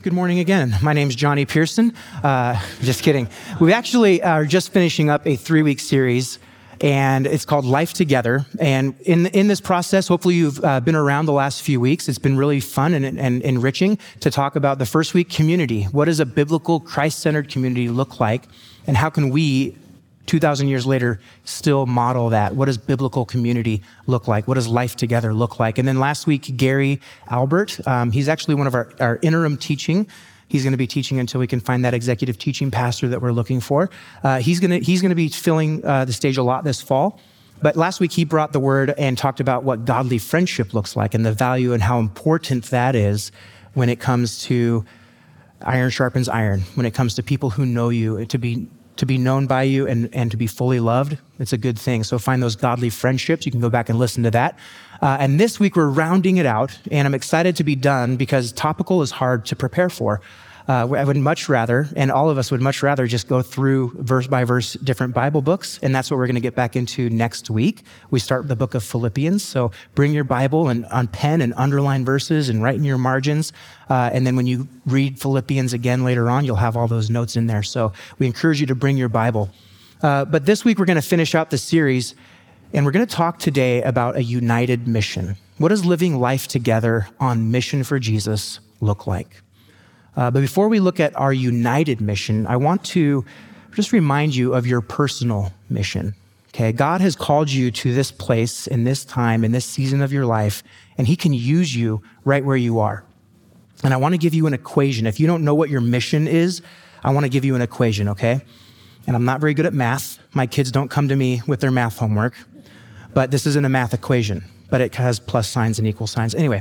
Good morning again. My name's Johnny Pearson. Just kidding. We actually are just finishing up a 3-week series, and it's called Life Together. And in this process, hopefully you've been around the last few weeks. It's been really fun and enriching to talk about the first week, community. What does a biblical, Christ-centered community look like? And how can we, 2,000 years later, still model that? What does biblical community look like? What does life together look like? And then last week, Gary Albert, he's actually one of our interim teaching. He's going to be teaching until we can find that executive teaching pastor that we're looking for. He's going to be filling the stage a lot this fall. But last week, he brought the word and talked about what godly friendship looks like and the value and how important that is when it comes to iron sharpens iron, when it comes to people who know you, to be known by you and to be fully loved. It's a good thing. So find those godly friendships. You can go back and listen to that. And this week we're rounding it out, and I'm excited to be done because topical is hard to prepare for. I would much rather, and all of us would much rather, just go through verse by verse different Bible books, and that's what we're going to get back into next week. We start the book of Philippians, so bring your Bible and on pen and underline verses and write in your margins, and then when you read Philippians again later on, you'll have all those notes in there. So we encourage you to bring your Bible. But this week we're going to finish out the series, and we're going to talk today about a united mission. What does living life together on mission for Jesus look like? But before we look at our united mission, I want to just remind you of your personal mission. Okay, God has called you to this place in this time, in this season of your life, and he can use you right where you are. And I want to give you an equation. If you don't know what your mission is, I want to give you an equation, okay? And I'm not very good at math. My kids don't come to me with their math homework, but this isn't a math equation, but it has plus signs and equal signs. Anyway,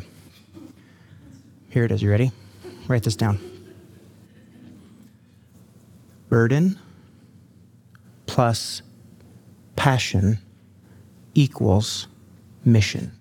here it is. You ready? Write this down. Burden plus passion equals mission.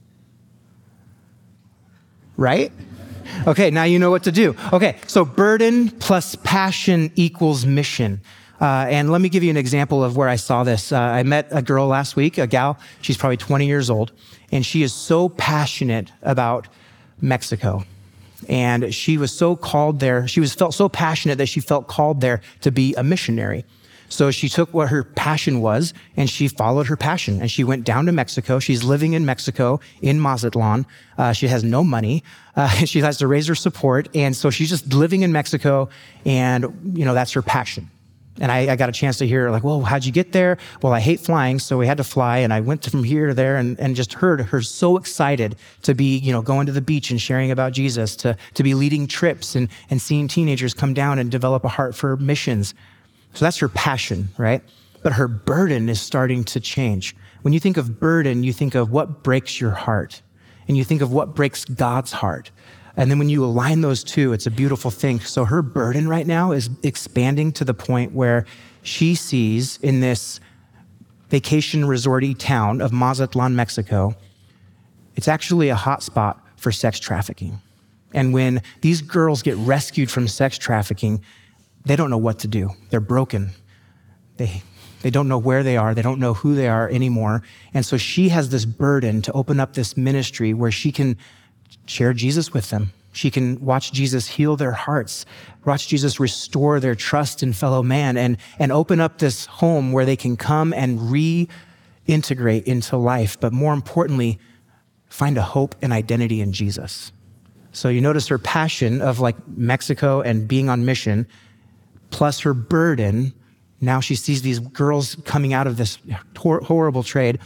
Right? Okay, now you know what to do. Okay, so burden plus passion equals mission. And let me give you an example of where I saw this. I met a girl last week, a gal. She's probably 20 years old, and she is so passionate about Mexico. And she was so called there. Felt so passionate that she felt called there to be a missionary. So she took what her passion was and she followed her passion. And she went down to Mexico. She's living in Mexico, in Mazatlan. She has no money. She has to raise her support. And so she's just living in Mexico, and that's her passion. And I got a chance to hear, like, well, how'd you get there? Well, I hate flying, so we had to fly. And I went from here to there and just heard her so excited to be, going to the beach and sharing about Jesus, to be leading trips and seeing teenagers come down and develop a heart for missions. So that's her passion, right? But her burden is starting to change. When you think of burden, you think of what breaks your heart, and you think of what breaks God's heart. And then when you align those two, it's a beautiful thing. So her burden right now is expanding to the point where she sees in this vacation resorty town of Mazatlan, Mexico, it's actually a hot spot for sex trafficking. And when these girls get rescued from sex trafficking, they don't know what to do. They're broken. They don't know where they are. They don't know who they are anymore. And so she has this burden to open up this ministry where she can share Jesus with them. She can watch Jesus heal their hearts, watch Jesus restore their trust in fellow man, and open up this home where they can come and reintegrate into life, but more importantly, find a hope and identity in Jesus. So you notice her passion of like Mexico and being on mission, plus her burden. Now she sees these girls coming out of this horrible trade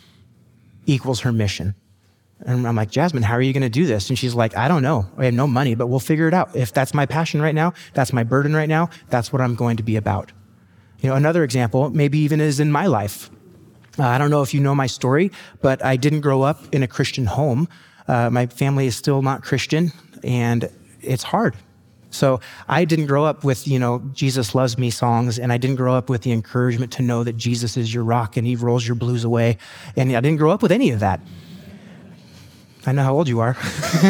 equals her mission. And I'm like, Jasmine, how are you going to do this? And she's like, I don't know. I have no money, but we'll figure it out. If that's my passion right now, that's my burden right now, that's what I'm going to be about. Another example, maybe even is in my life. I don't know if you know my story, but I didn't grow up in a Christian home. My family is still not Christian, and it's hard. So I didn't grow up with, Jesus loves me songs, and I didn't grow up with the encouragement to know that Jesus is your rock and he rolls your blues away. And I didn't grow up with any of that. I know how old you are.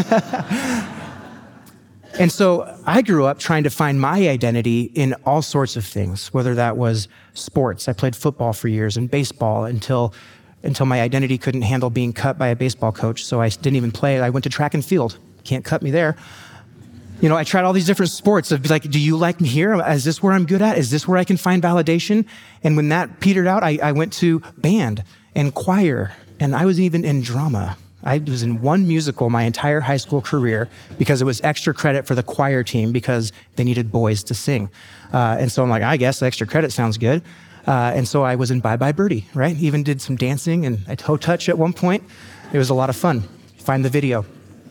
And so I grew up trying to find my identity in all sorts of things, whether that was sports. I played football for years and baseball until my identity couldn't handle being cut by a baseball coach. So I didn't even play. I went to track and field. Can't cut me there. I tried all these different sports of like, do you like me here? Is this where I'm good at? Is this where I can find validation? And when that petered out, I went to band and choir, and I was even in drama. I was in one musical my entire high school career because it was extra credit for the choir team because they needed boys to sing. And so I'm like, I guess extra credit sounds good. And so I was in Bye Bye Birdie, right? Even did some dancing and I toe touch at one point. It was a lot of fun. Find the video.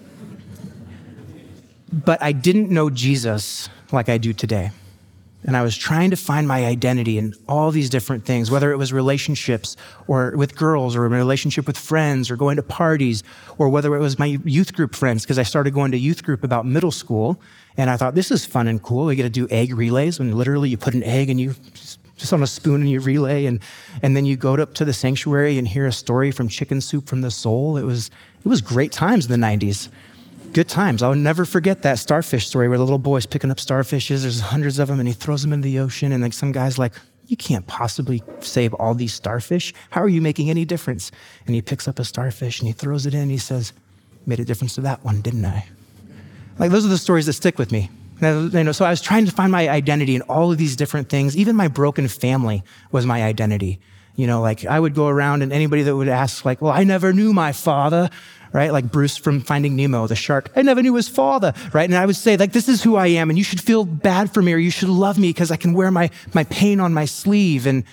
But I didn't know Jesus like I do today. And I was trying to find my identity in all these different things, whether it was relationships or with girls or a relationship with friends or going to parties, or whether it was my youth group friends, because I started going to youth group about middle school. And I thought, this is fun and cool. We get to do egg relays when literally you put an egg and you just on a spoon and you relay. And then you go up to the sanctuary and hear a story from Chicken Soup from the Soul. It was great times in the 90s. Good times. I'll never forget that starfish story where the little boy's picking up starfishes. There's hundreds of them, and he throws them into the ocean. And like some guy's like, you can't possibly save all these starfish. How are you making any difference? And he picks up a starfish and he throws it in. And he says, made a difference to that one, didn't I? Like those are the stories that stick with me. So I was trying to find my identity in all of these different things. Even my broken family was my identity. Like I would go around and anybody that would ask like, well, I never knew my father, right? Like Bruce from Finding Nemo, the shark, I never knew his father, right? And I would say like, this is who I am and you should feel bad for me or you should love me because I can wear my pain on my sleeve. And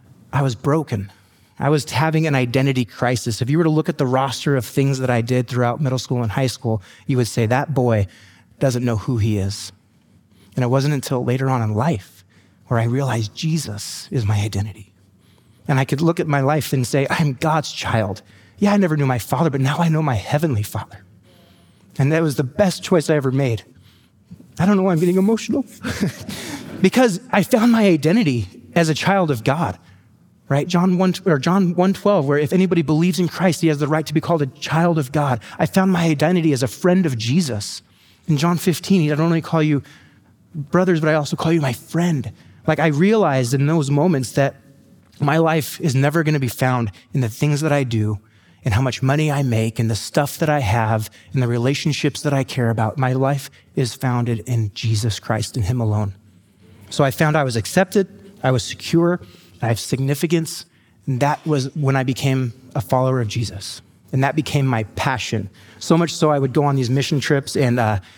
I was broken. I was having an identity crisis. If you were to look at the roster of things that I did throughout middle school and high school, you would say that boy doesn't know who he is. And it wasn't until later on in life where I realized Jesus is my identity. And I could look at my life and say, I'm God's child. Yeah, I never knew my father, but now I know my heavenly Father. And that was the best choice I ever made. I don't know why I'm getting emotional. Because I found my identity as a child of God, right? John 1:12, where if anybody believes in Christ, he has the right to be called a child of God. I found my identity as a friend of Jesus. In John 15, he not only call you brothers, but I also call you my friend. Like I realized in those moments that my life is never going to be found in the things that I do and how much money I make and the stuff that I have and the relationships that I care about. My life is founded in Jesus Christ and him alone. So I found I was accepted, I was secure, I have significance. And that was when I became a follower of Jesus. And that became my passion. So much so I would go on these mission trips and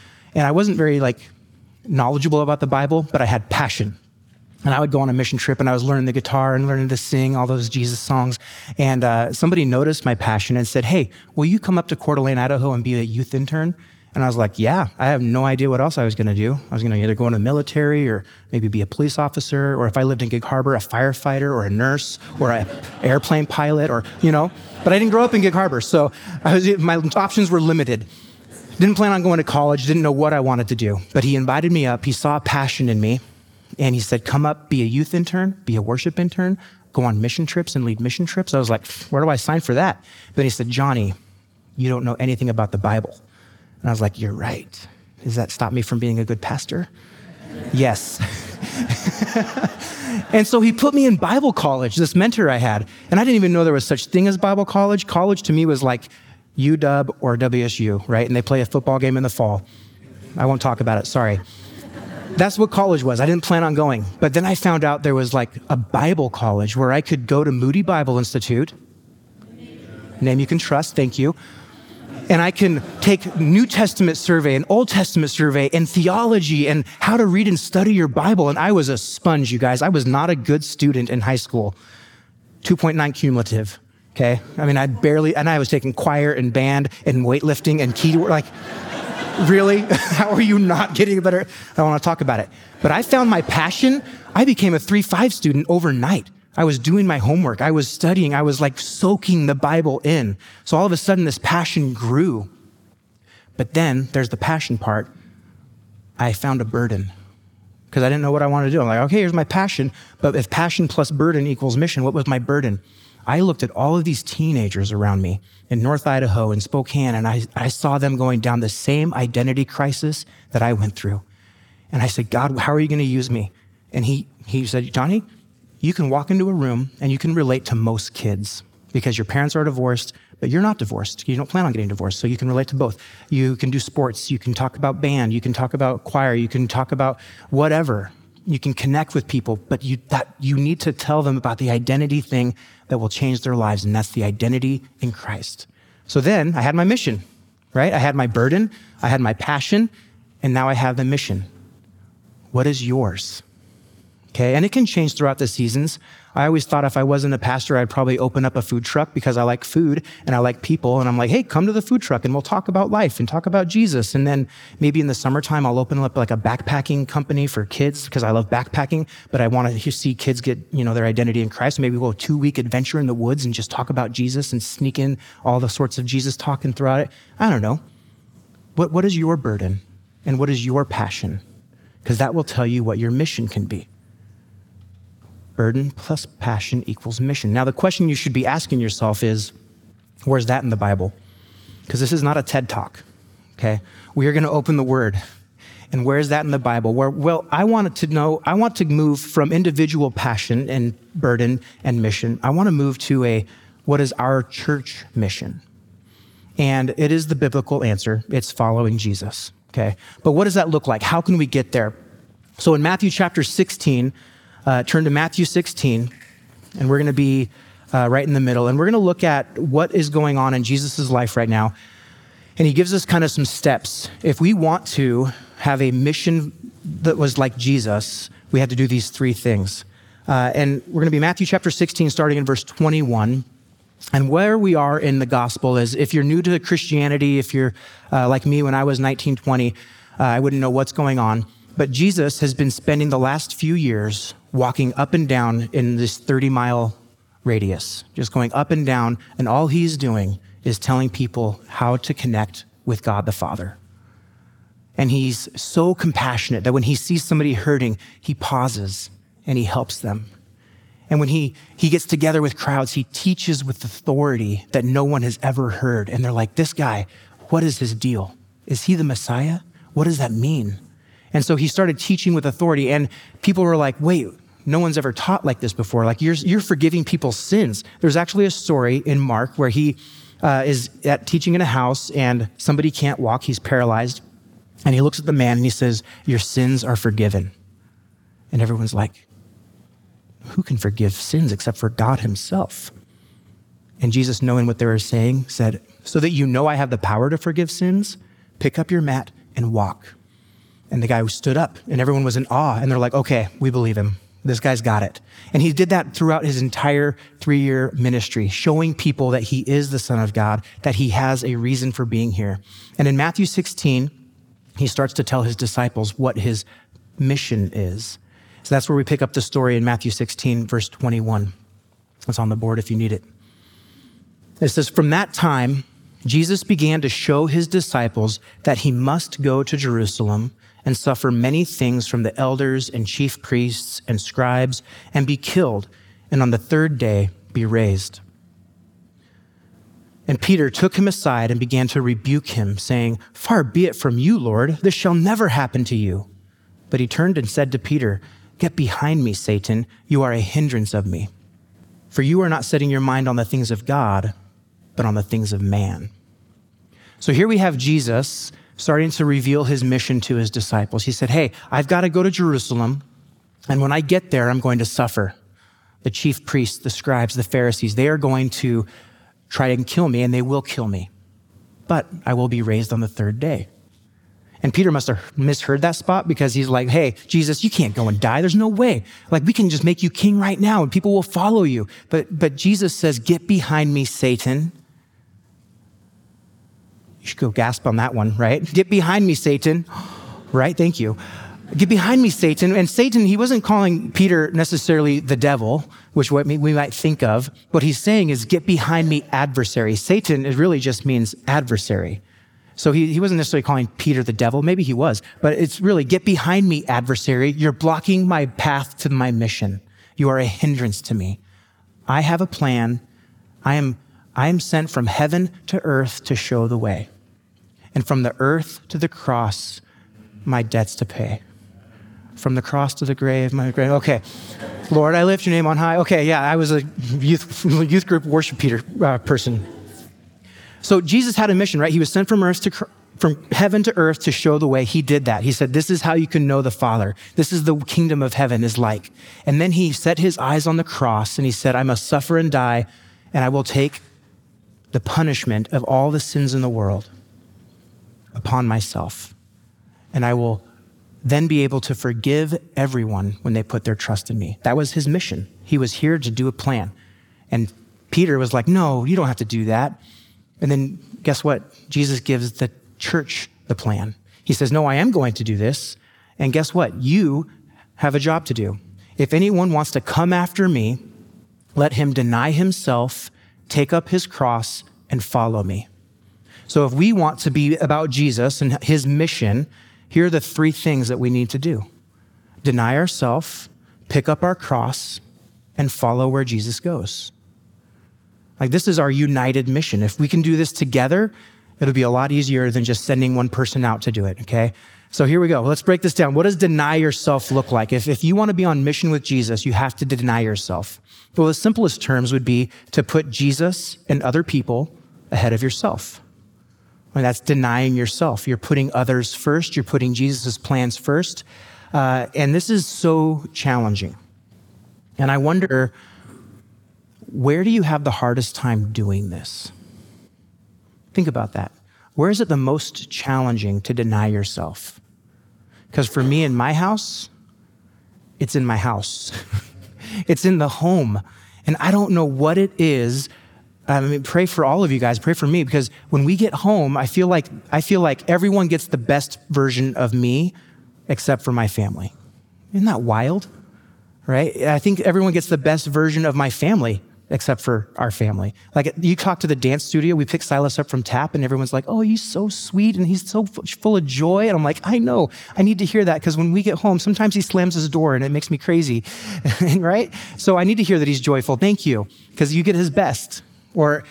I wasn't very knowledgeable about the Bible, but I had passion. And I would go on a mission trip and I was learning the guitar and learning to sing all those Jesus songs. And somebody noticed my passion and said, hey, will you come up to Coeur d'Alene, Idaho and be a youth intern? And I was like, yeah, I have no idea what else I was going to do. I was going to either go in the military or maybe be a police officer, or if I lived in Gig Harbor, a firefighter or a nurse or an airplane pilot or, But I didn't grow up in Gig Harbor, so my options were limited. Didn't plan on going to college, didn't know what I wanted to do. But he invited me up, he saw a passion in me, and he said, come up, be a youth intern, be a worship intern, go on mission trips and lead mission trips. I was like, where do I sign for that? But then he said, Johnny, you don't know anything about the Bible. And I was like, you're right. Does that stop me from being a good pastor? Yes. And so he put me in Bible college, this mentor I had. And I didn't even know there was such thing as Bible college. College to me was like UW or WSU, right? And they play a football game in the fall. I won't talk about it, sorry. That's what college was. I didn't plan on going. But then I found out there was a Bible college where I could go to Moody Bible Institute, name you can trust, thank you. And I can take New Testament survey and Old Testament survey and theology and how to read and study your Bible. And I was a sponge, you guys. I was not a good student in high school. 2.9 cumulative, okay? I mean, I was taking choir and band and weightlifting and keyboard, really? How are you not getting better? I don't want to talk about it. But I found my passion. I became a 3.5 student overnight. I was doing my homework. I was studying. I was soaking the Bible in. So all of a sudden this passion grew. But then there's the passion part. I found a burden because I didn't know what I wanted to do. I'm like, okay, here's my passion. But if passion plus burden equals mission, what was my burden? I looked at all of these teenagers around me in North Idaho and Spokane, and I saw them going down the same identity crisis that I went through. And I said, God, how are you going to use me? And he said, Johnny, you can walk into a room and you can relate to most kids because your parents are divorced, but you're not divorced. You don't plan on getting divorced, so you can relate to both. You can do sports. You can talk about band. You can talk about choir. You can talk about whatever. You can connect with people, but you need to tell them about the identity thing that will change their lives, and that's the identity in Christ. So then I had my mission, right? I had my burden, I had my passion, and now I have the mission. What is yours? Okay, and it can change throughout the seasons. I always thought if I wasn't a pastor, I'd probably open up a food truck because I like food and I like people. And I'm like, hey, come to the food truck and we'll talk about life and talk about Jesus. And then maybe in the summertime, I'll open up like a backpacking company for kids because I love backpacking, but I want to see kids get, their identity in Christ. Maybe we'll go a 2-week adventure in the woods and just talk about Jesus and sneak in all the sorts of Jesus talking throughout it. I don't know. What is your burden and what is your passion? Because that will tell you what your mission can be. Burden plus passion equals mission. Now, the question you should be asking yourself is, where's that in the Bible? Because this is not a TED Talk, okay? We are going to open the Word. And where's that in the Bible? I want to move from individual passion and burden and mission. I want to move to what is our church mission? And it is the biblical answer. It's following Jesus, okay? But what does that look like? How can we get there? So in Matthew chapter 16, turn to Matthew 16, and we're going to be right in the middle. And we're going to look at what is going on in Jesus' life right now. And he gives us kind of some steps. If we want to have a mission that was like Jesus, we have to do these 3 things. And we're going to be Matthew chapter 16, starting in verse 21. And where we are in the gospel is, if you're new to Christianity, if you're like me when I was 19, 20, I wouldn't know what's going on. But Jesus has been spending the last few years walking up and down in this 30-mile radius, just going up and down, and all he's doing is telling people how to connect with God the Father. And he's so compassionate that when he sees somebody hurting, he pauses and he helps them. And when he gets together with crowds, he teaches with authority that no one has ever heard. And they're like, this guy, what is his deal? Is he the Messiah? What does that mean? And so he started teaching with authority, and people were like, wait, no one's ever taught like this before. Like, you're forgiving people's sins. There's actually a story in Mark where he is teaching in a house and somebody can't walk, he's paralyzed. And he looks at the man and he says, your sins are forgiven. And everyone's like, who can forgive sins except for God himself? And Jesus, knowing what they were saying, said, so that you know I have the power to forgive sins, pick up your mat and walk. And the guy stood up and everyone was in awe. And they're like, okay, we believe him. This guy's got it. And he did that throughout his entire 3-year ministry, showing people that he is the Son of God, that he has a reason for being here. And in Matthew 16, he starts to tell his disciples what his mission is. So that's where we pick up the story in Matthew 16, verse 21. It's on the board if you need it. It says, from that time, Jesus began to show his disciples that he must go to Jerusalem and suffer many things from the elders and chief priests and scribes and be killed, and on the 3rd day be raised. And Peter took him aside and began to rebuke him, saying, far be it from you, Lord, this shall never happen to you. But he turned and said to Peter, get behind me, Satan, you are a hindrance of me. For you are not setting your mind on the things of God, but on the things of man. So here we have Jesus starting to reveal his mission to his disciples. He said, hey, I've got to go to Jerusalem, and when I get there, I'm going to suffer. The chief priests, the scribes, the Pharisees, they are going to try and kill me, and they will kill me. But I will be raised on the 3rd day. And Peter must have misheard that spot because he's like, hey, Jesus, you can't go and die. There's no way. Like, we can just make you king right now, and people will follow you. But Jesus says, get behind me, Satan. You should go gasp on that one, right? Get behind me, Satan. Right? Thank you. Get behind me, Satan. And Satan, he wasn't calling Peter necessarily the devil, which what we might think of. What he's saying is, get behind me, adversary. Satan, it really just means adversary. So he wasn't necessarily calling Peter the devil. Maybe he was, but it's really, get behind me, adversary. You're blocking my path to my mission. You are a hindrance to me. I have a plan. I am sent from heaven to earth to show the way. And from the earth to the cross, my debts to pay. From the cross to the grave, my grave. Okay. Lord, I lift your name on high. Okay, yeah, I was a youth group worship person. So Jesus had a mission, right? He was sent from from heaven to earth to show the way. He did that. He said, this is how you can know the Father. This is the kingdom of heaven is like. And then he set his eyes on the cross and he said, I must suffer and die, and I will take the punishment of all the sins in the world upon myself. And I will then be able to forgive everyone when they put their trust in me. That was his mission. He was here to do a plan. And Peter was like, no, you don't have to do that. And then guess what? Jesus gives the church the plan. He says, no, I am going to do this. And guess what? You have a job to do. If anyone wants to come after me, let him deny himself, take up his cross, and follow me. So if we want to be about Jesus and his mission, here are the three things that we need to do. Deny ourselves, pick up our cross, and follow where Jesus goes. Like, this is our united mission. If we can do this together, it'll be a lot easier than just sending one person out to do it, okay? So here we go. Let's break this down. What does deny yourself look like? If you want to be on mission with Jesus, you have to deny yourself. Well, the simplest terms would be to put Jesus and other people ahead of yourself. And that's denying yourself. You're putting others first. You're putting Jesus' plans first. And this is so challenging. And I wonder, where do you have the hardest time doing this? Think about that. Where is it the most challenging to deny yourself? Because for me in my house, it's in my house. It's in the home. And I don't know what it is. I mean, pray for all of you guys. Pray for me, because when we get home, I feel like everyone gets the best version of me except for my family. Isn't that wild? Right? I think everyone gets the best version of my family except for our family. Like, you talk to the dance studio, we pick Silas up from TAP, and everyone's like, oh, he's so sweet and he's so full of joy. And I'm like, I know, I need to hear that, because when we get home, sometimes he slams his door and it makes me crazy, right? So I need to hear that he's joyful. Thank you, because you get his best. Or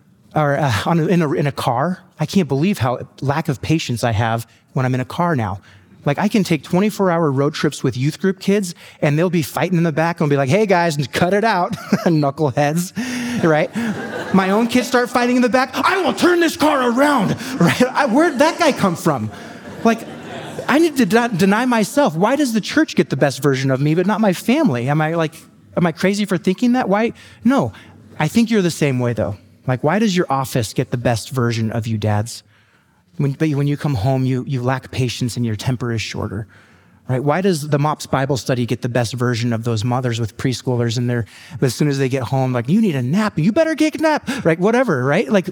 in a car, I can't believe how lack of patience I have when I'm in a car now. Like, I can take 24-hour road trips with youth group kids, and they'll be fighting in the back and be like, hey guys, cut it out, knuckleheads, right? My own kids start fighting in the back. I will turn this car around, right? Where'd that guy come from? Like, I need to deny myself. Why does the church get the best version of me, but not my family? Am I crazy for thinking that? Why? No, I think you're the same way though. Like, why does your office get the best version of you dads? But when you come home, you lack patience and your temper is shorter, right? Why does the MOPS Bible study get the best version of those mothers with preschoolers, and but as soon as they get home, like, you need a nap, you better take a nap, right? Whatever, right? Like,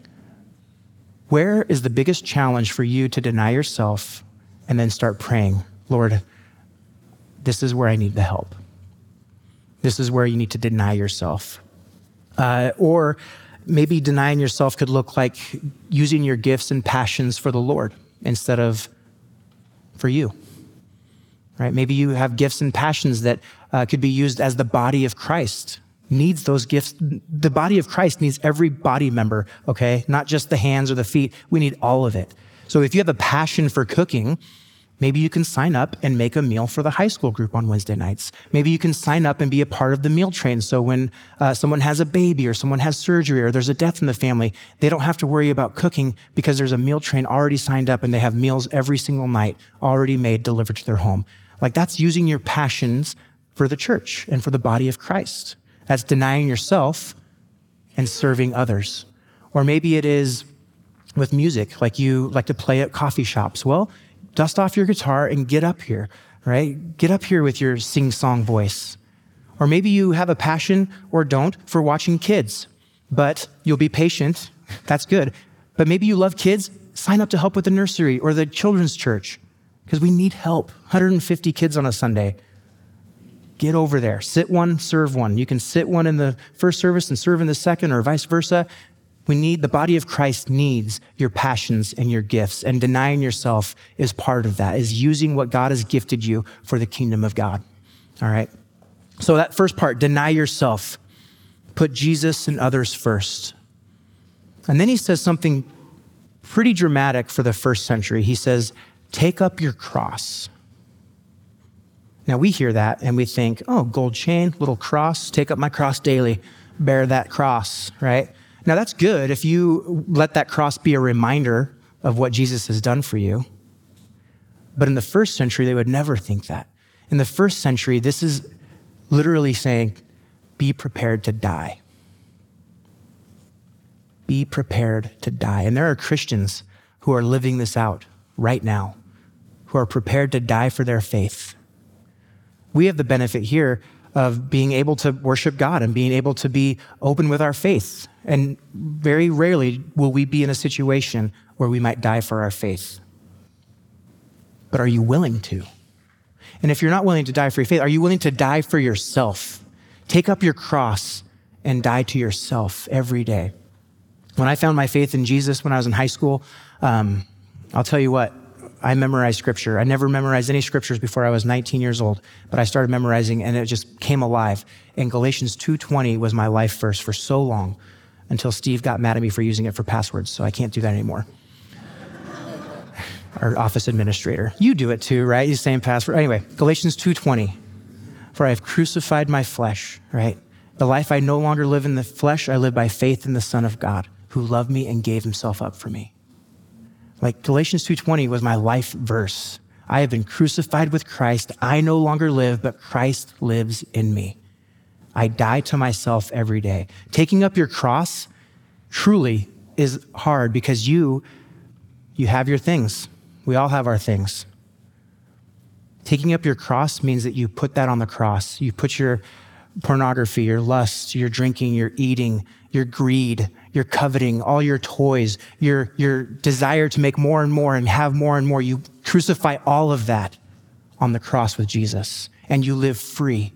where is the biggest challenge for you to deny yourself and then start praying, Lord, this is where I need the help. This is where you need to deny yourself. Or maybe denying yourself could look like using your gifts and passions for the Lord instead of for you, right? Maybe you have gifts and passions that could be used as the body of Christ needs those gifts. The body of Christ needs every body member, okay? Not just the hands or the feet. We need all of it. So if you have a passion for cooking, maybe you can sign up and make a meal for the high school group on Wednesday nights. Maybe you can sign up and be a part of the meal train. So when someone has a baby or someone has surgery or there's a death in the family, they don't have to worry about cooking because there's a meal train already signed up and they have meals every single night already made, delivered to their home. Like, that's using your passions for the church and for the body of Christ. That's denying yourself and serving others. Or maybe it is with music, like you like to play at coffee shops. Well, dust off your guitar and get up here, right? Get up here with your sing-song voice. Or maybe you have a passion, or don't, for watching kids, but you'll be patient. That's good. But maybe you love kids. Sign up to help with the nursery or the children's church, because we need help. 150 kids on a Sunday. Get over there. Sit one, serve one. You can sit one in the first service and serve in the second, or vice versa. The body of Christ needs your passions and your gifts, and denying yourself is part of that, is using what God has gifted you for the kingdom of God. All right. So that first part, deny yourself, put Jesus and others first. And then he says something pretty dramatic for the first century. He says, take up your cross. Now we hear that and we think, oh, gold chain, little cross, take up my cross daily, bear that cross, right? Now that's good if you let that cross be a reminder of what Jesus has done for you. But in the first century, they would never think that. In the first century, this is literally saying, be prepared to die. Be prepared to die. And there are Christians who are living this out right now, who are prepared to die for their faith. We have the benefit here of being able to worship God and being able to be open with our faith. And very rarely will we be in a situation where we might die for our faith. But are you willing to? And if you're not willing to die for your faith, are you willing to die for yourself? Take up your cross and die to yourself every day. When I found my faith in Jesus when I was in high school, I'll tell you what, I memorized scripture. I never memorized any scriptures before I was 19 years old, but I started memorizing and it just came alive. And Galatians 2:20 was my life verse for so long until Steve got mad at me for using it for passwords, so I can't do that anymore. Our office administrator. You do it too, right? You same password. Anyway, Galatians 2:20. For I have crucified my flesh, right? The life I no longer live in the flesh, I live by faith in the Son of God, who loved me and gave himself up for me. Like Galatians 2:20 was my life verse. I have been crucified with Christ. I no longer live, but Christ lives in me. I die to myself every day. Taking up your cross truly is hard because you have your things. We all have our things. Taking up your cross means that you put that on the cross. You put your pornography, your lust, your drinking, your eating, your greed, your coveting, all your toys, your desire to make more and have more and more. You crucify all of that on the cross with Jesus, and you live free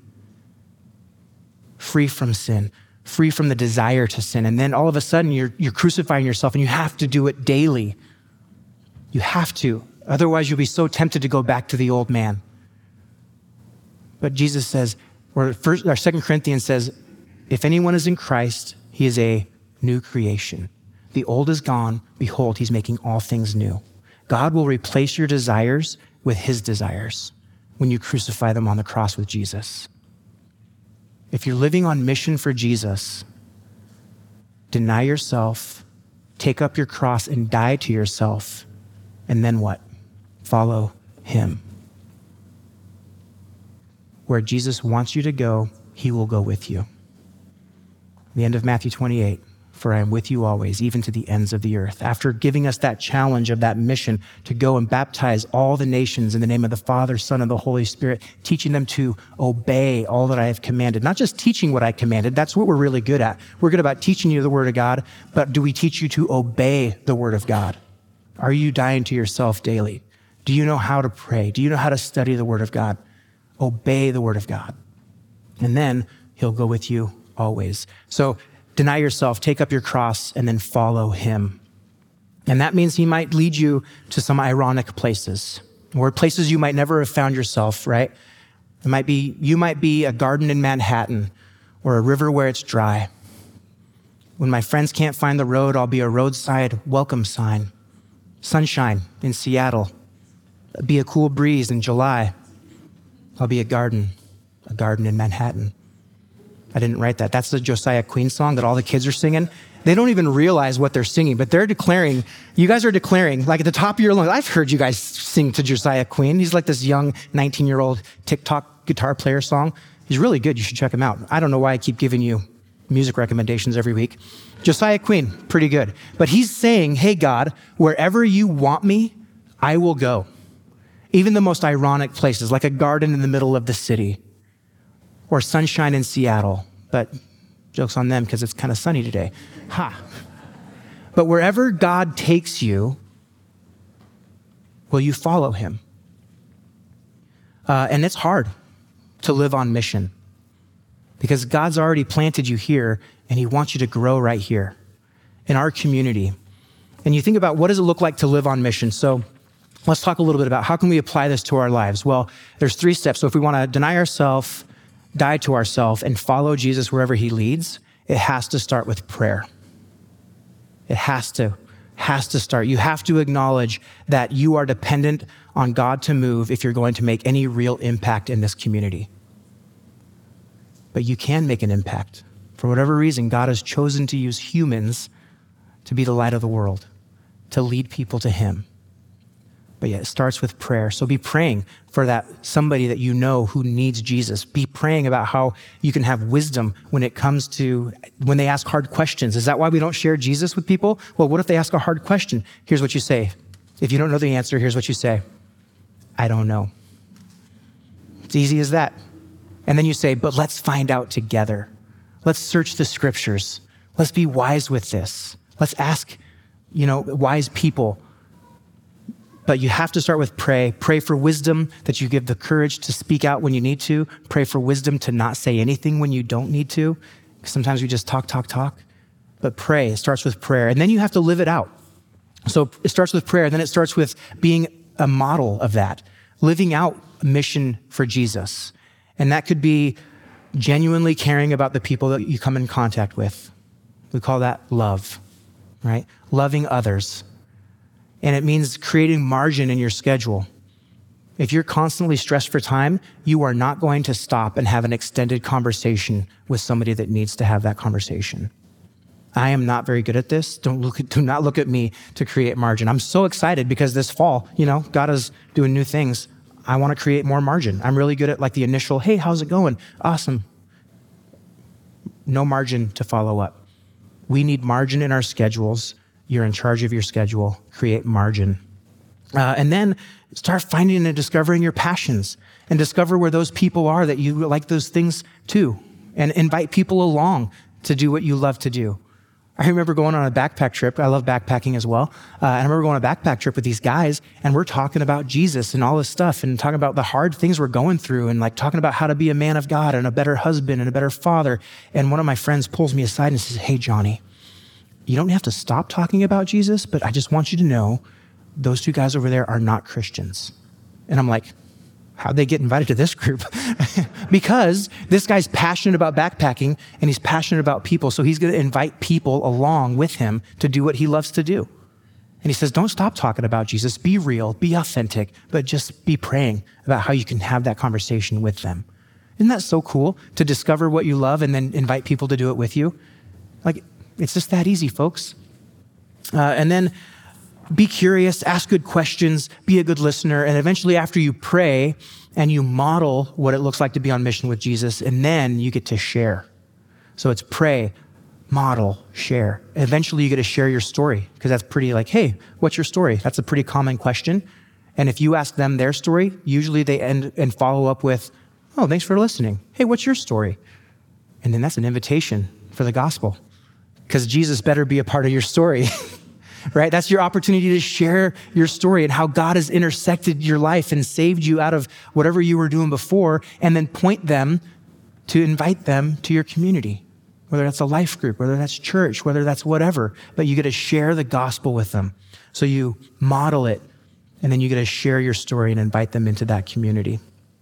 from sin, free from the desire to sin. And then all of a sudden you're crucifying yourself, and you have to do it daily. You have to. Otherwise, you'll be so tempted to go back to the old man. But Jesus says, or 2 Corinthians says, if anyone is in Christ, he is a new creation. The old is gone. Behold, he's making all things new. God will replace your desires with his desires when you crucify them on the cross with Jesus. If you're living on mission for Jesus, deny yourself, take up your cross and die to yourself, and then what? Follow him. Where Jesus wants you to go, he will go with you. The end of Matthew 28, for I am with you always, even to the ends of the earth. After giving us that challenge of that mission to go and baptize all the nations in the name of the Father, Son, and the Holy Spirit, teaching them to obey all that I have commanded. Not just teaching what I commanded, that's what we're really good at. We're good about teaching you the word of God, but do we teach you to obey the word of God? Are you dying to yourself daily? Do you know how to pray? Do you know how to study the word of God? Obey the word of God. And then he'll go with you always. So deny yourself, take up your cross, and then follow him. And that means he might lead you to some ironic places, or places you might never have found yourself, right? You might be a garden in Manhattan, or a river where it's dry. When my friends can't find the road, I'll be a roadside welcome sign. Sunshine in Seattle. Be a cool breeze in July. I'll be a garden in Manhattan. I didn't write that. That's the Josiah Queen song that all the kids are singing. They don't even realize what they're singing, but they're declaring, you guys are declaring, like at the top of your lungs. I've heard you guys sing to Josiah Queen. He's like this young 19-year-old TikTok guitar player song. He's really good. You should check him out. I don't know why I keep giving you music recommendations every week. Josiah Queen, pretty good. But he's saying, hey, God, wherever you want me, I will go. Even the most ironic places, like a garden in the middle of the city or sunshine in Seattle. But joke's on them because it's kind of sunny today. But wherever God takes you, will you follow him? And it's hard to live on mission because God's already planted you here and he wants you to grow right here in our community. And you think about what does it look like to live on mission? So let's talk a little bit about how can we apply this to our lives? Well, there's 3 steps. So if we want to deny ourselves, die to ourselves, and follow Jesus wherever he leads, it has to start with prayer. It has to start. You have to acknowledge that you are dependent on God to move if you're going to make any real impact in this community. But you can make an impact. For whatever reason, God has chosen to use humans to be the light of the world, to lead people to him. But yet it starts with prayer. So be praying for that somebody that you know who needs Jesus. Be praying about how you can have wisdom when it comes to when they ask hard questions. Is that why we don't share Jesus with people? Well, what if they ask a hard question? Here's what you say. If you don't know the answer, here's what you say. I don't know. It's easy as that. And then you say, but let's find out together. Let's search the scriptures. Let's be wise with this. Let's ask, wise people. But you have to start with pray. Pray for wisdom, that you give the courage to speak out when you need to. Pray for wisdom to not say anything when you don't need to. Sometimes we just talk. But pray. It starts with prayer. And then you have to live it out. So it starts with prayer. Then it starts with being a model of that. Living out a mission for Jesus. And that could be genuinely caring about the people that you come in contact with. We call that love, right? Loving others. And it means creating margin in your schedule. If you're constantly stressed for time, you are not going to stop and have an extended conversation with somebody that needs to have that conversation. I am not very good at this. Do not look at me to create margin. I'm so excited because this fall, God is doing new things. I want to create more margin. I'm really good at the initial, hey, how's it going? Awesome. No margin to follow up. We need margin in our schedules. You're in charge of your schedule. Create margin. And then start finding and discovering your passions and discover where those people are that you like those things too. And invite people along to do what you love to do. I remember going on a backpack trip. I love backpacking as well. I remember going on a backpack trip with these guys, and we're talking about Jesus and all this stuff and talking about the hard things we're going through and talking about how to be a man of God and a better husband and a better father. And one of my friends pulls me aside and says, hey, Johnny, you don't have to stop talking about Jesus, but I just want you to know those two guys over there are not Christians. And I'm like, how'd they get invited to this group? Because this guy's passionate about backpacking and he's passionate about people. So he's going to invite people along with him to do what he loves to do. And he says, don't stop talking about Jesus. Be real, be authentic, but just be praying about how you can have that conversation with them. Isn't that so cool to discover what you love and then invite people to do it with you? It's just that easy, folks. And then be curious, ask good questions, be a good listener. And eventually after you pray and you model what it looks like to be on mission with Jesus, and then you get to share. So it's pray, model, share. Eventually you get to share your story because that's pretty hey, what's your story? That's a pretty common question. And if you ask them their story, usually they end and follow up with, oh, thanks for listening. Hey, what's your story? And then that's an invitation for the gospel because Jesus better be a part of your story. Right? That's your opportunity to share your story and how God has intersected your life and saved you out of whatever you were doing before, and then point them to invite them to your community, whether that's a life group, whether that's church, whether that's whatever, but you get to share the gospel with them. So you model it, and then you get to share your story and invite them into that community.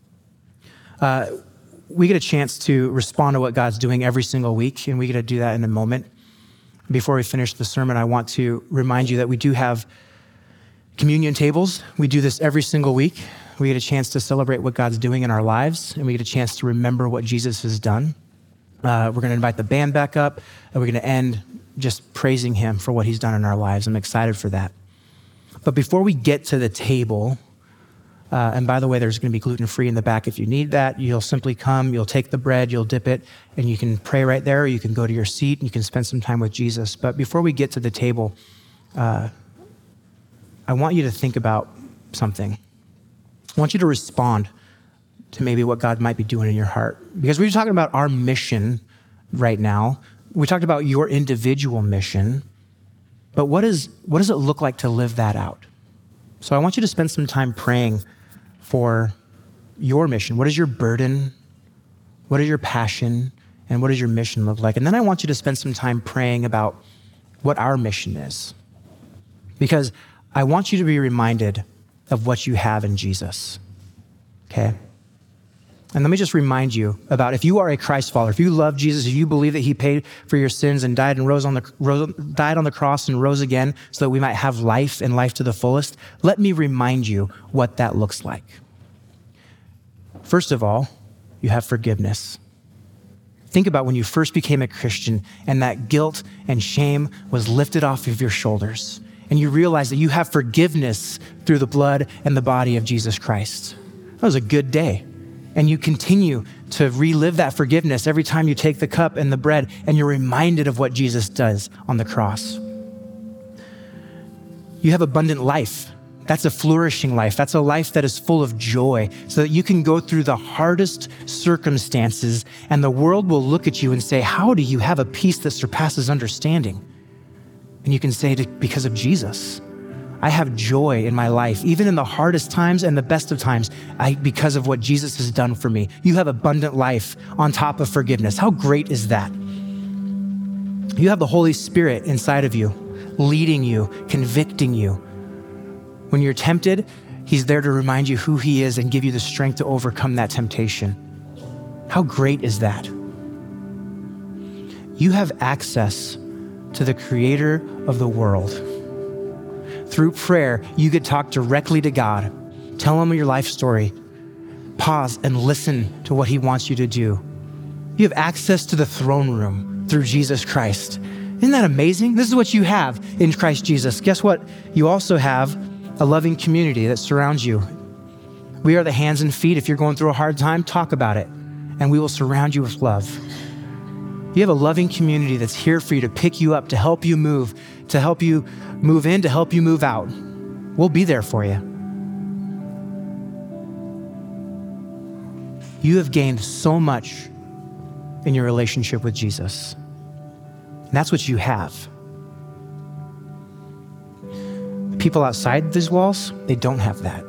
We get a chance to respond to what God's doing every single week, and we get to do that in a moment. Before we finish the sermon, I want to remind you that we do have communion tables. We do this every single week. We get a chance to celebrate what God's doing in our lives, and we get a chance to remember what Jesus has done. We're going to invite the band back up, and we're going to end just praising him for what he's done in our lives. I'm excited for that. But before we get to the table, and by the way, there's going to be gluten-free in the back if you need that. You'll simply come, you'll take the bread, you'll dip it, and you can pray right there, or you can go to your seat and you can spend some time with Jesus. But before we get to the table, I want you to think about something. I want you to respond to maybe what God might be doing in your heart. Because we're talking about our mission right now. We talked about your individual mission, but what does it look like to live that out? So I want you to spend some time praying for your mission. What is your burden? What is your passion? And what does your mission look like? And then I want you to spend some time praying about what our mission is. Because I want you to be reminded of what you have in Jesus, okay? And let me just remind you about if you are a Christ follower, if you love Jesus, if you believe that he paid for your sins and died on the cross and rose again so that we might have life and life to the fullest, let me remind you what that looks like. First of all, you have forgiveness. Think about when you first became a Christian and that guilt and shame was lifted off of your shoulders, and you realize that you have forgiveness through the blood and the body of Jesus Christ. That was a good day. And you continue to relive that forgiveness every time you take the cup and the bread, and you're reminded of what Jesus does on the cross. You have abundant life. That's a flourishing life. That's a life that is full of joy, so that you can go through the hardest circumstances and the world will look at you and say, how do you have a peace that surpasses understanding? And you can say, because of Jesus. I have joy in my life, even in the hardest times and the best of times, because of what Jesus has done for me. You have abundant life on top of forgiveness. How great is that? You have the Holy Spirit inside of you, leading you, convicting you. When you're tempted, he's there to remind you who he is and give you the strength to overcome that temptation. How great is that? You have access to the creator of the world. Through prayer, you could talk directly to God, tell him your life story, pause and listen to what he wants you to do. You have access to the throne room through Jesus Christ. Isn't that amazing? This is what you have in Christ Jesus. Guess what? You also have a loving community that surrounds you. We are the hands and feet. If you're going through a hard time, talk about it, and we will surround you with love. You have a loving community that's here for you to pick you up, to help you move in, to help you move out. We'll be there for you. You have gained so much in your relationship with Jesus. And that's what you have. People outside these walls, they don't have that.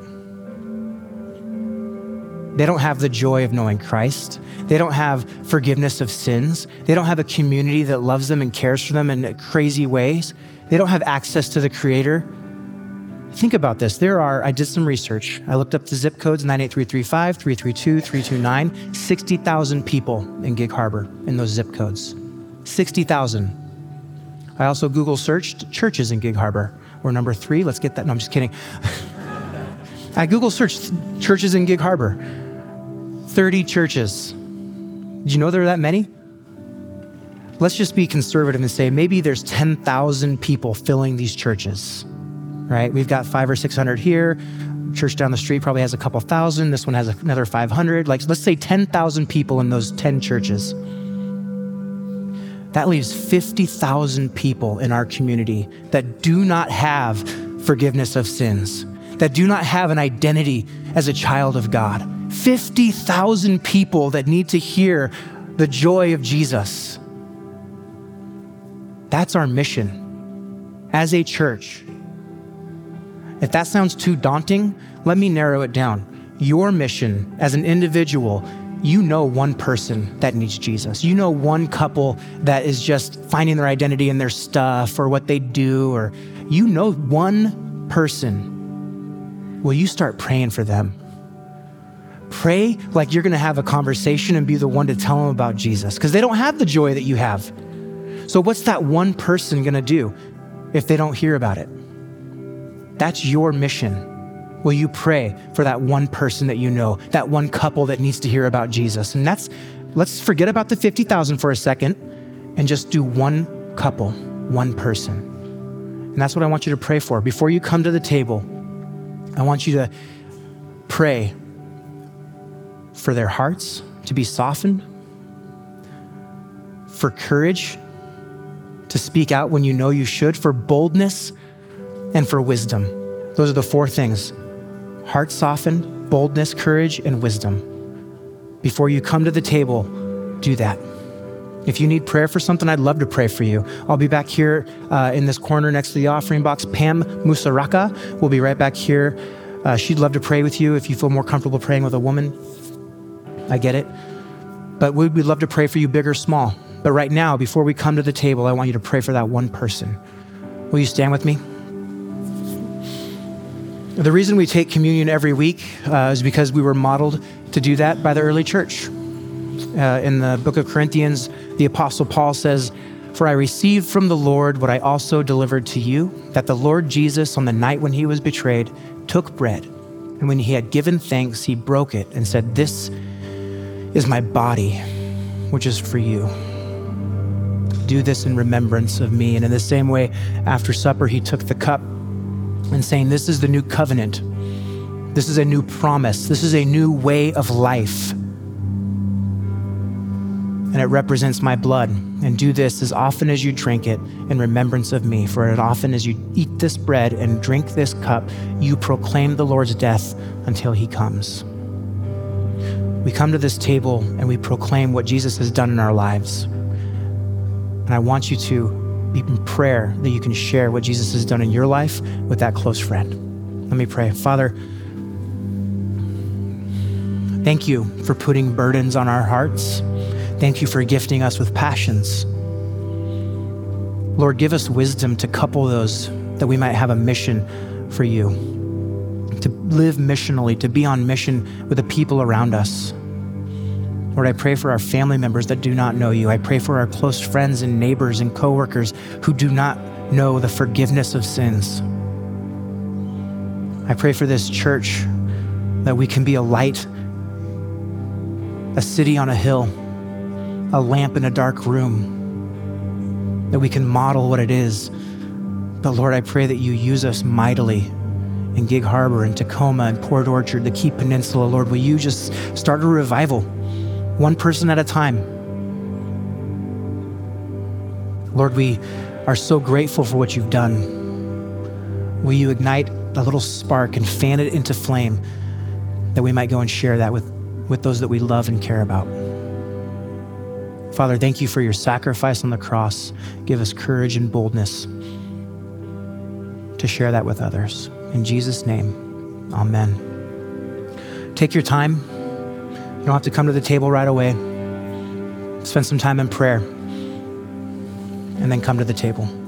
They don't have the joy of knowing Christ. They don't have forgiveness of sins. They don't have a community that loves them and cares for them in crazy ways. They don't have access to the Creator. Think about this. I did some research. I looked up the zip codes, 98335, 332, 329, 60,000 people in Gig Harbor in those zip codes. 60,000. I also Google searched churches in Gig Harbor. We're number 3. Let's get that. No, I'm just kidding. I Google searched churches in Gig Harbor. 30 churches. Did you know there are that many? Let's just be conservative and say maybe there's 10,000 people filling these churches, right? We've got 500 or 600 here. Church down the street probably has a couple thousand. This one has another 500. Let's say 10,000 people in those 10 churches. That leaves 50,000 people in our community that do not have forgiveness of sins, that do not have an identity as a child of God. 50,000 people that need to hear the joy of Jesus. That's our mission as a church. If that sounds too daunting, let me narrow it down. Your mission as an individual, you know one person that needs Jesus. You know one couple that is just finding their identity in their stuff or what they do, or you know one person. Will you start praying for them? Pray like you're gonna have a conversation and be the one to tell them about Jesus, because they don't have the joy that you have. So what's that one person gonna do if they don't hear about it? That's your mission. Will you pray for that one person that you know, that one couple that needs to hear about Jesus? And let's forget about the 50,000 for a second and just do one couple, one person. And that's what I want you to pray for. Before you come to the table, I want you to pray for their hearts to be softened, for courage to speak out when you know you should, for boldness, and for wisdom. Those are the 4 things: heart softened, boldness, courage, and wisdom. Before you come to the table, do that. If you need prayer for something, I'd love to pray for you. I'll be back here in this corner next to the offering box. Pam Musaraka will be right back here. She'd love to pray with you if you feel more comfortable praying with a woman. I get it. But we'd love to pray for you, big or small. But right now, before we come to the table, I want you to pray for that one person. Will you stand with me? The reason we take communion every week is because we were modeled to do that by the early church. In the book of Corinthians, the Apostle Paul says, "For I received from the Lord what I also delivered to you, that the Lord Jesus, on the night when he was betrayed, took bread, and when he had given thanks, he broke it and said, 'This is my body, which is for you. Do this in remembrance of me. And in the same way, after supper, he took the cup and saying, this is the new covenant. This is a new promise. This is a new way of life. And it represents my blood. And do this as often as you drink it in remembrance of me. For as often as you eat this bread and drink this cup, you proclaim the Lord's death until he comes. We come to this table and we proclaim what Jesus has done in our lives. And I want you to be in prayer that you can share what Jesus has done in your life with that close friend. Let me pray. Father, thank you for putting burdens on our hearts. Thank you for gifting us with passions. Lord, give us wisdom to couple those, that we might have a mission for you, to live missionally, to be on mission with the people around us. Lord, I pray for our family members that do not know you. I pray for our close friends and neighbors and coworkers who do not know the forgiveness of sins. I pray for this church that we can be a light, a city on a hill, a lamp in a dark room, that we can model what it is. But Lord, I pray that you use us mightily in Gig Harbor and Tacoma and Port Orchard, the Key Peninsula. Lord, will you just start a revival, one person at a time. Lord, we are so grateful for what you've done. Will you ignite a little spark and fan it into flame, that we might go and share that with those that we love and care about. Father, thank you for your sacrifice on the cross. Give us courage and boldness to share that with others. In Jesus' name, amen. Take your time. You don't have to come to the table right away. Spend some time in prayer and then come to the table.